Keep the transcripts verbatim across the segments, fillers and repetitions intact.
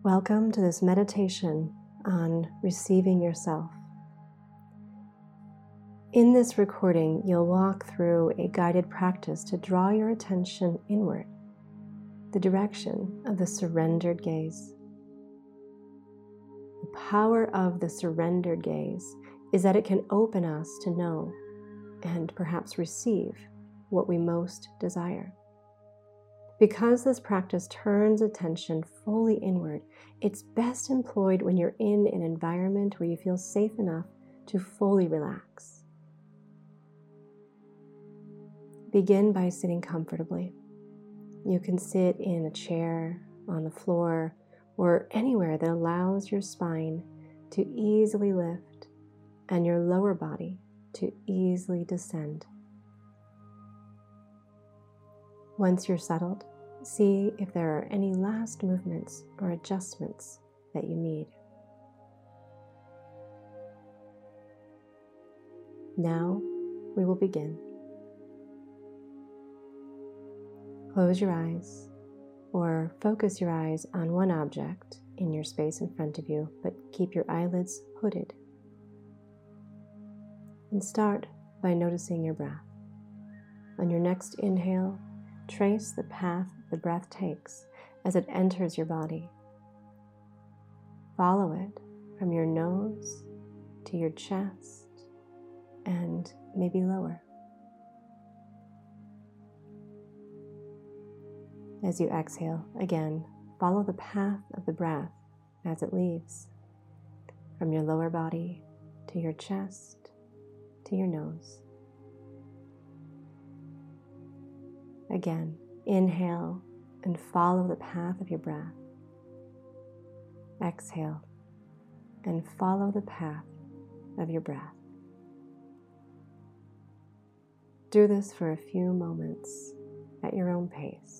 Welcome to this meditation on receiving yourself. In this recording, you'll walk through a guided practice to draw your attention inward, the direction of the surrendered gaze. The power of the surrendered gaze is that it can open us to know and perhaps receive what we most desire. Because this practice turns attention fully inward, it's best employed when you're in an environment where you feel safe enough to fully relax. Begin by sitting comfortably. You can sit in a chair, on the floor, or anywhere that allows your spine to easily lift and your lower body to easily descend. Once you're settled, see if there are any last movements or adjustments that you need. Now we will begin. Close your eyes or focus your eyes on one object in your space in front of you, but keep your eyelids hooded. And start by noticing your breath. On your next inhale, trace the path the breath takes as it enters your body. Follow it from your nose to your chest and maybe lower. As you exhale, again, follow the path of the breath as it leaves from your lower body to your chest to your nose. Again, inhale and follow the path of your breath. Exhale and follow the path of your breath. Do this for a few moments at your own pace.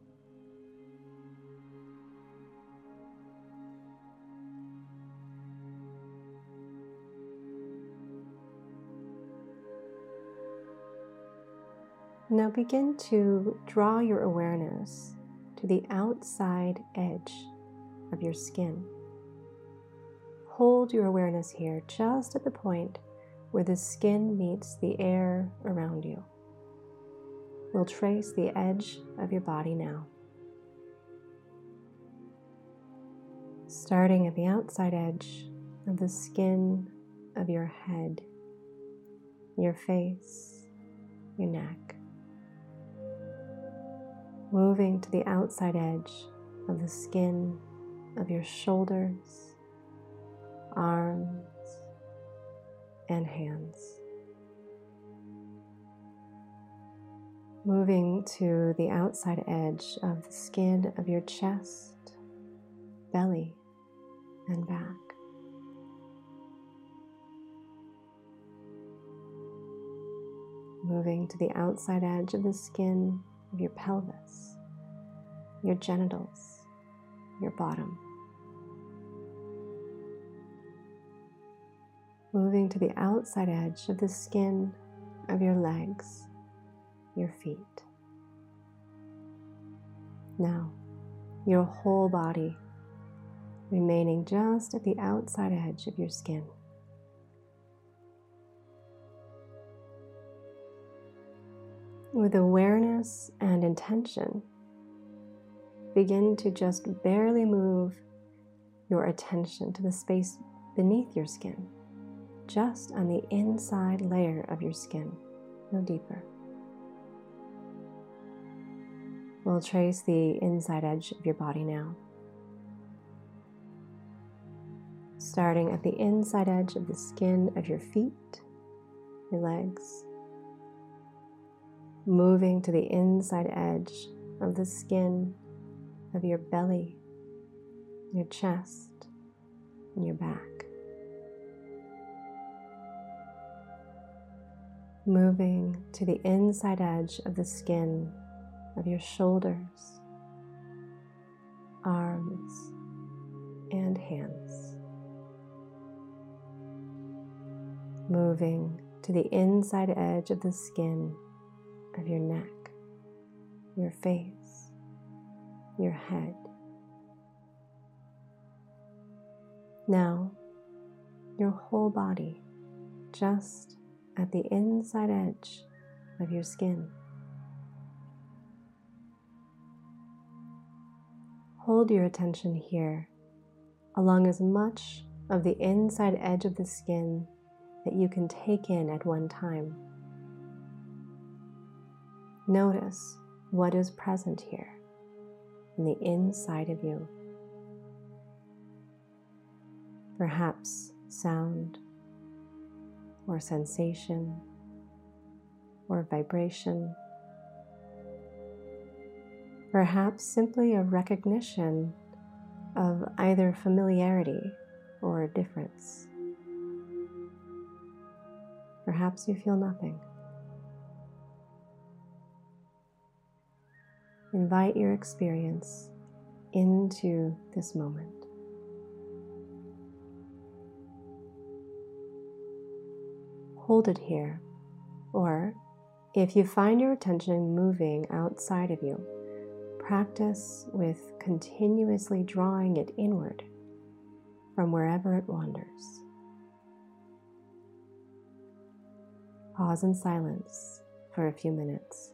Now begin to draw your awareness to the outside edge of your skin. Hold your awareness here just at the point where the skin meets the air around you. We'll trace the edge of your body now. Starting at the outside edge of the skin of your head, your face, your neck. Moving to the outside edge of the skin of your shoulders, arms, and hands. Moving to the outside edge of the skin of your chest, belly, and back. Moving to the outside edge of the skin of your pelvis, your genitals, your bottom. Moving to the outside edge of the skin of your legs, your feet. Now, your whole body remaining just at the outside edge of your skin. With awareness and intention, begin to just barely move your attention to the space beneath your skin, just on the inside layer of your skin, no deeper. We'll trace the inside edge of your body now. Starting at the inside edge of the skin of your feet, your legs, moving to the inside edge of the skin of your belly, your chest, and your back. Moving to the inside edge of the skin of your shoulders, arms, and hands. Moving to the inside edge of the skin of your neck, your face, your head, Now, your whole body, just at the inside edge of your skin. Hold your attention here along as much of the inside edge of the skin that you can take in at one time. Notice what is present here in the inside of you. Perhaps sound or sensation or vibration. Perhaps simply a recognition of either familiarity or difference. Perhaps you feel nothing. Invite your experience into this moment. Hold it here, or if you find your attention moving outside of you, practice with continuously drawing it inward from wherever it wanders. Pause in silence for a few minutes.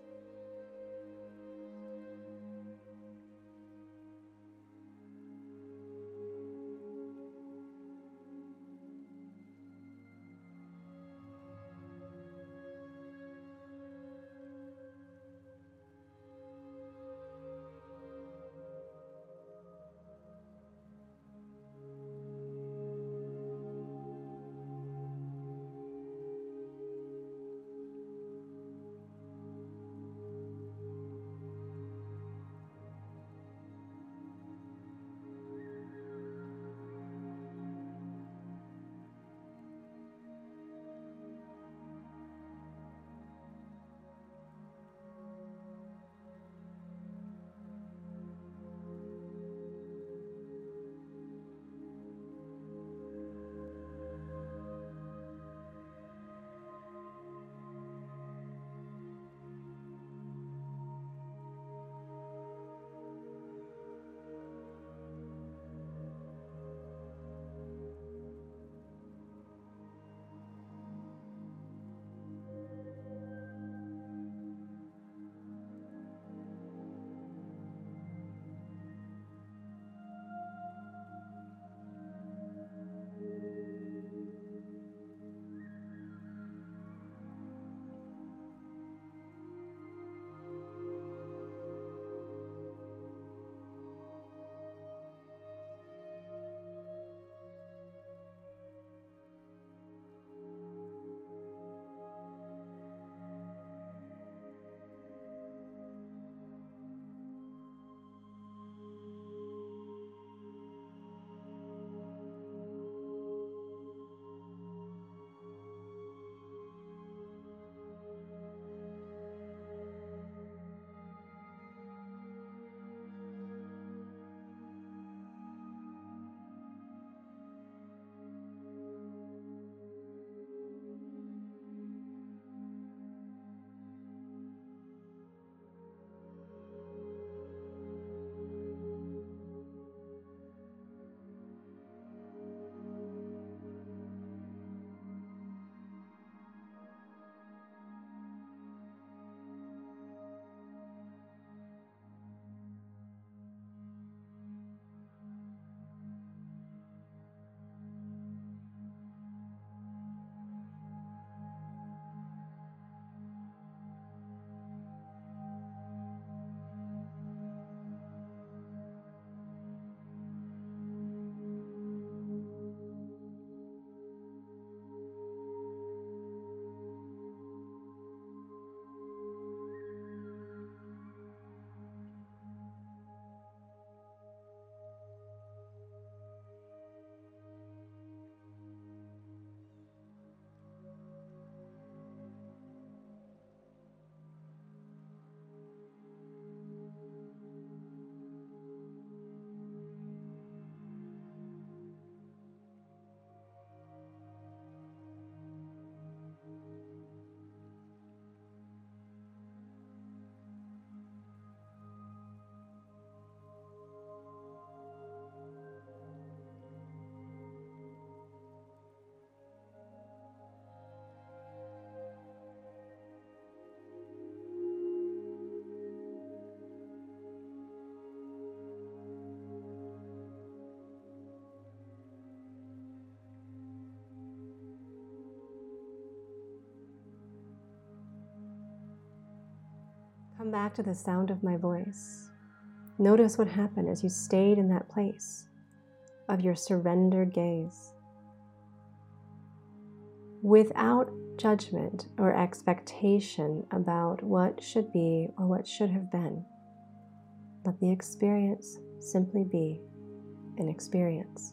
Come back to the sound of my voice. Notice what happened as you stayed in that place of your surrendered gaze. Without judgment or expectation about what should be or what should have been, let the experience simply be an experience.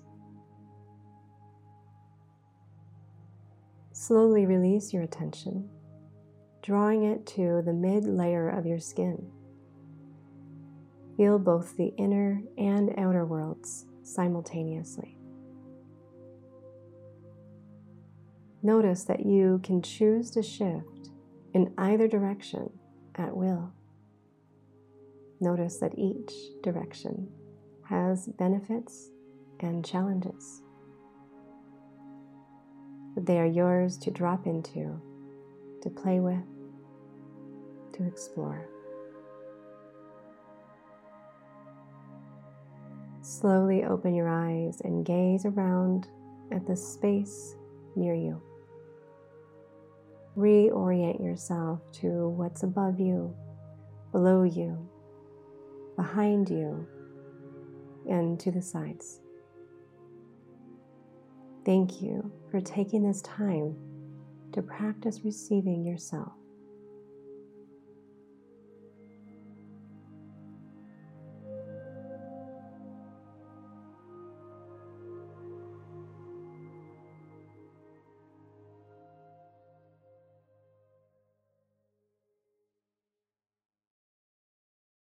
Slowly release your attention, drawing it to the mid-layer of your skin. Feel both the inner and outer worlds simultaneously. Notice that you can choose to shift in either direction at will. Notice that each direction has benefits and challenges, but they are yours to drop into, to play with, to explore. Slowly open your eyes and gaze around at the space near you. Reorient yourself to what's above you, below you, behind you, and to the sides. Thank you for taking this time to practice receiving yourself.